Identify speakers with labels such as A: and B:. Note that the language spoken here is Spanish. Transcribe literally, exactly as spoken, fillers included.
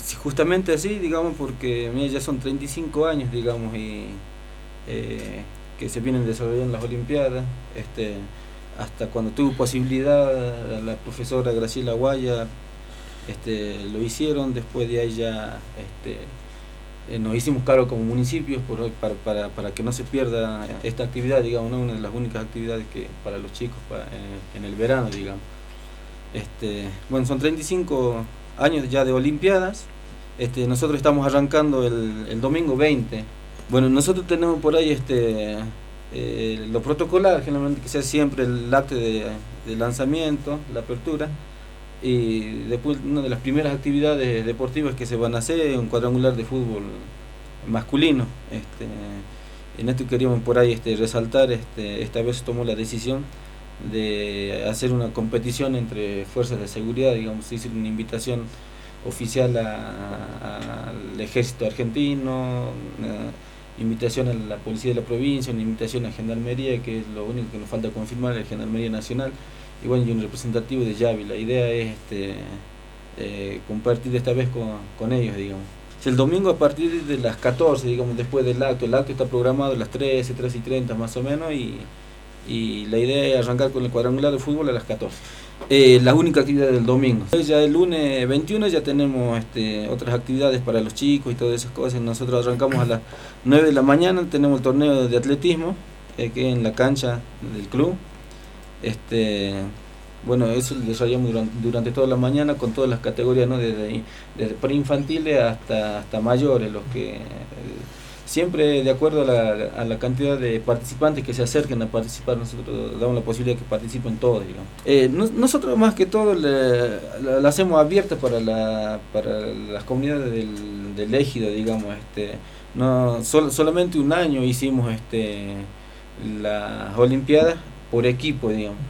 A: sí, justamente así, digamos, porque mira, ya son treinta y cinco años, digamos, y eh, que se vienen desarrollando las Olimpiadas. Este, hasta cuando tuvo posibilidad, la profesora Graciela Guaya este, lo hicieron. Después de ahí ya este, eh, nos hicimos cargo como municipios por, para, para, para que no se pierda esta actividad, digamos, ¿no? Una de las únicas actividades que para los chicos para, en, en el verano, digamos. Este, bueno, son treinta y cinco años ya de Olimpiadas. Este, nosotros estamos arrancando el, el domingo veinte. Bueno, nosotros tenemos por ahí este, eh, lo protocolar, generalmente que sea siempre el acto de, de lanzamiento, la apertura, y después una de las primeras actividades deportivas que se van a hacer es un cuadrangular de fútbol masculino. Este, en esto queríamos por ahí este, resaltar, este, esta vez tomó la decisión de hacer una competición entre fuerzas de seguridad, digamos, hizo una invitación oficial al ejército argentino, una invitación a la policía de la provincia, una invitación a Gendarmería, que es lo único que nos falta confirmar, el Gendarmería Nacional, y bueno, y un representativo de Yavi. La idea es este, eh, compartir esta vez con, con ellos, digamos. El domingo a partir de las catorce, digamos, después del acto, el acto está programado a las trece, trece y treinta más o menos, y y la idea es arrancar con el cuadrangular de fútbol a las catorce. Eh, la única actividad del domingo. Ya el lunes veintiuno ya tenemos este, otras actividades para los chicos y todas esas cosas. Nosotros arrancamos a las nueve de la mañana, tenemos el torneo de atletismo, eh, que es en la cancha del club. Este, bueno, eso lo desarrollamos durante, durante toda la mañana con todas las categorías, ¿no? desde, desde preinfantiles hasta, hasta mayores, los que... Eh, siempre de acuerdo a la, a la cantidad de participantes que se acerquen a participar. Nosotros damos la posibilidad de que participen todos, digamos. Eh, no, nosotros más que todo le, la, la hacemos abierta para, la, para las comunidades del, del ejido, digamos. Este, no, sol, solamente un año hicimos este, las Olimpiadas por equipo, digamos.